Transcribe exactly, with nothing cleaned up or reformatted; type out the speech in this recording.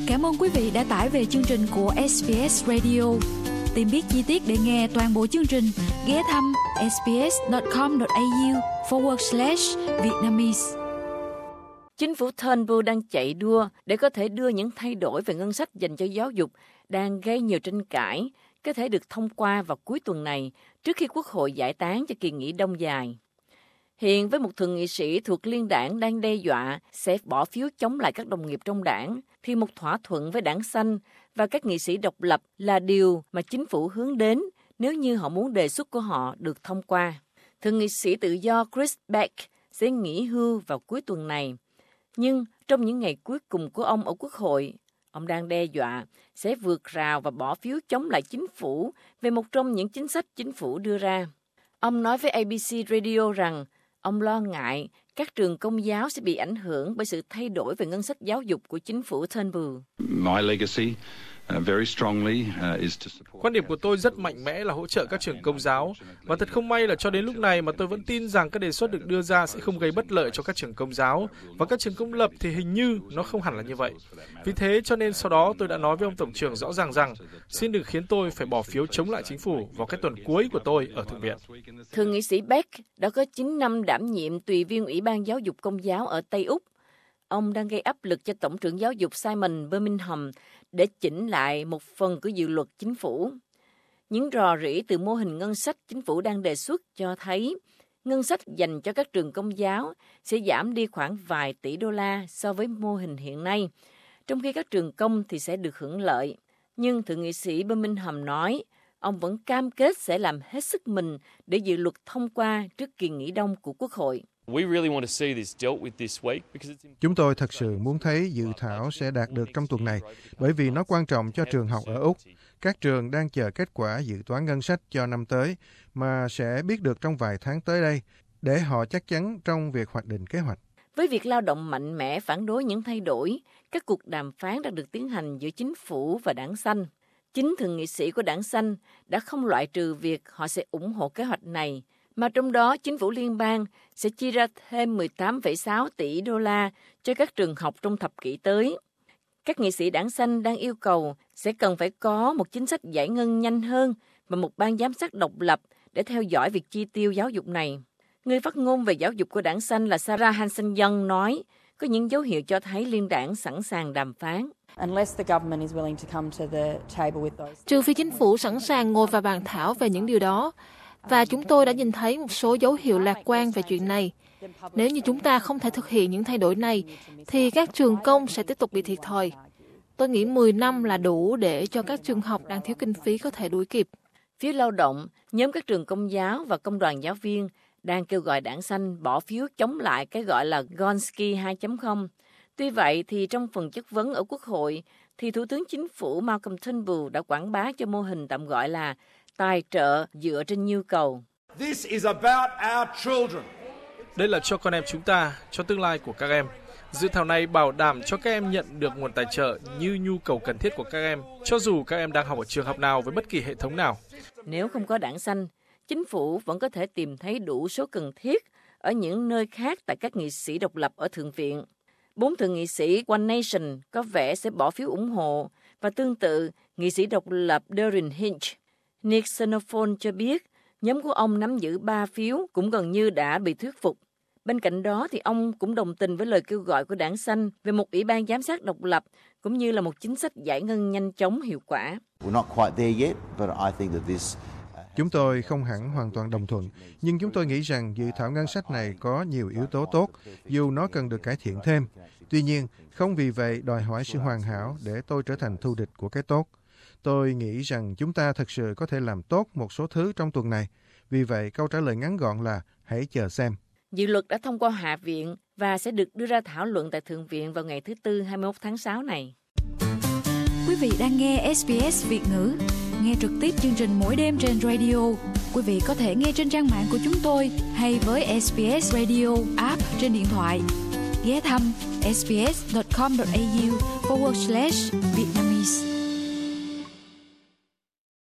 Cảm ơn quý vị đã tải về chương trình của ét bê ét Radio. Tìm biết chi tiết để nghe toàn bộ chương trình, ghé thăm sbs.com.au forward slash Vietnamese. Chính phủ Turnbull đang chạy đua để có thể đưa những thay đổi về ngân sách dành cho giáo dục đang gây nhiều tranh cãi có thể được thông qua vào cuối tuần này trước khi Quốc hội giải tán cho kỳ nghỉ đông dài. Hiện với một thượng nghị sĩ thuộc liên đảng đang đe dọa sẽ bỏ phiếu chống lại các đồng nghiệp trong đảng, thì một thỏa thuận với đảng Xanh và các nghị sĩ độc lập là điều mà chính phủ hướng đến nếu như họ muốn đề xuất của họ được thông qua. Thượng nghị sĩ tự do Chris Beck sẽ nghỉ hưu vào cuối tuần này. Nhưng trong những ngày cuối cùng của ông ở Quốc hội, ông đang đe dọa sẽ vượt rào và bỏ phiếu chống lại chính phủ về một trong những chính sách chính phủ đưa ra. Ông nói với a bê xê Radio rằng ông lo ngại các trường công giáo sẽ bị ảnh hưởng bởi sự thay đổi về ngân sách giáo dục của chính phủ Turnbull. My legacy uh, very strongly uh, is to support. Quan điểm của tôi rất mạnh mẽ là hỗ trợ các trường công giáo, và thật không may là cho đến lúc này mà tôi vẫn tin rằng các đề xuất được đưa ra sẽ không gây bất lợi cho các trường công giáo, và các trường công lập thì hình như nó không hẳn là như vậy. Vì thế cho nên sau đó tôi đã nói với ông Tổng trưởng rõ ràng rằng xin đừng khiến tôi phải bỏ phiếu chống lại chính phủ vào cái tuần cuối của tôi ở Thượng viện. Thượng nghị sĩ Beck đã có chín năm đảm nhiệm tùy viên Ủy ban Giáo dục Công giáo ở Tây Úc. Ông đang gây áp lực cho Tổng trưởng Giáo dục Simon Birmingham để chỉnh lại một phần của dự luật chính phủ. Những rò rỉ từ mô hình ngân sách chính phủ đang đề xuất cho thấy ngân sách dành cho các trường công giáo sẽ giảm đi khoảng vài tỷ đô la so với mô hình hiện nay, trong khi các trường công thì sẽ được hưởng lợi. Nhưng Thượng nghị sĩ Birmingham nói ông vẫn cam kết sẽ làm hết sức mình để dự luật thông qua trước kỳ nghỉ đông của Quốc hội. Chúng tôi thật sự muốn thấy dự thảo sẽ đạt được trong tuần này, bởi vì nó quan trọng cho trường học ở Úc. Các trường đang chờ kết quả dự toán ngân sách cho năm tới, mà sẽ biết được trong vài tháng tới đây, để họ chắc chắn trong việc hoạch định kế hoạch. Với việc lao động mạnh mẽ phản đối những thay đổi, các cuộc đàm phán đã được tiến hành giữa chính phủ và đảng Xanh. Chính thượng nghị sĩ của đảng Xanh đã không loại trừ việc họ sẽ ủng hộ kế hoạch này, mà trong đó chính phủ liên bang sẽ chi ra thêm mười tám phẩy sáu tỷ đô la cho các trường học trong thập kỷ tới. Các nghị sĩ đảng Xanh đang yêu cầu sẽ cần phải có một chính sách giải ngân nhanh hơn và một ban giám sát độc lập để theo dõi việc chi tiêu giáo dục này. Người phát ngôn về giáo dục của đảng Xanh là Sarah Hanson-Young nói có những dấu hiệu cho thấy liên đảng sẵn sàng đàm phán. Trừ phi chính phủ sẵn sàng ngồi vào bàn thảo về những điều đó, và chúng tôi đã nhìn thấy một số dấu hiệu lạc quan về chuyện này. Nếu như chúng ta không thể thực hiện những thay đổi này, thì các trường công sẽ tiếp tục bị thiệt thòi. Tôi nghĩ mười năm là đủ để cho các trường học đang thiếu kinh phí có thể đuổi kịp. Phía lao động, nhóm các trường công giáo và công đoàn giáo viên đang kêu gọi đảng Xanh bỏ phiếu chống lại cái gọi là Gonski hai chấm không. Tuy vậy, thì trong phần chất vấn ở Quốc hội, thì Thủ tướng Chính phủ Malcolm Turnbull đã quảng bá cho mô hình tạm gọi là tài trợ dựa trên nhu cầu. This is about our children. Đây là cho con em chúng ta, cho tương lai của các em. Dự thảo này bảo đảm cho các em nhận được nguồn tài trợ như nhu cầu cần thiết của các em, cho dù các em đang học ở trường học nào với bất kỳ hệ thống nào. Nếu không có đảng Xanh, chính phủ vẫn có thể tìm thấy đủ số cần thiết ở những nơi khác tại các nghị sĩ độc lập ở Thượng viện. Bốn thượng nghị sĩ One Nation có vẻ sẽ bỏ phiếu ủng hộ, và tương tự, nghị sĩ độc lập Darren Hinch. Nick Xenophon cho biết nhóm của ông nắm giữ ba phiếu cũng gần như đã bị thuyết phục. Bên cạnh đó thì ông cũng đồng tình với lời kêu gọi của đảng Xanh về một ủy ban giám sát độc lập cũng như là một chính sách giải ngân nhanh chóng hiệu quả. Chúng tôi không hẳn hoàn toàn đồng thuận, nhưng chúng tôi nghĩ rằng dự thảo ngân sách này có nhiều yếu tố tốt, dù nó cần được cải thiện thêm. Tuy nhiên, không vì vậy đòi hỏi sự hoàn hảo để tôi trở thành thù địch của cái tốt. Tôi nghĩ rằng chúng ta thật sự có thể làm tốt một số thứ trong tuần này. Vì vậy, câu trả lời ngắn gọn là hãy chờ xem. Dự luật đã thông qua Hạ viện và sẽ được đưa ra thảo luận tại Thượng viện vào ngày thứ Tư hai mươi mốt tháng sáu này. Quý vị đang nghe ét bê ét Việt ngữ. Nghe trực tiếp chương trình mỗi đêm trên radio. Quý vị có thể nghe trên trang mạng của chúng tôi hay với ét bê ét Radio app trên điện thoại. Ghé thăm sbs.com.au forward slash Vietnamese.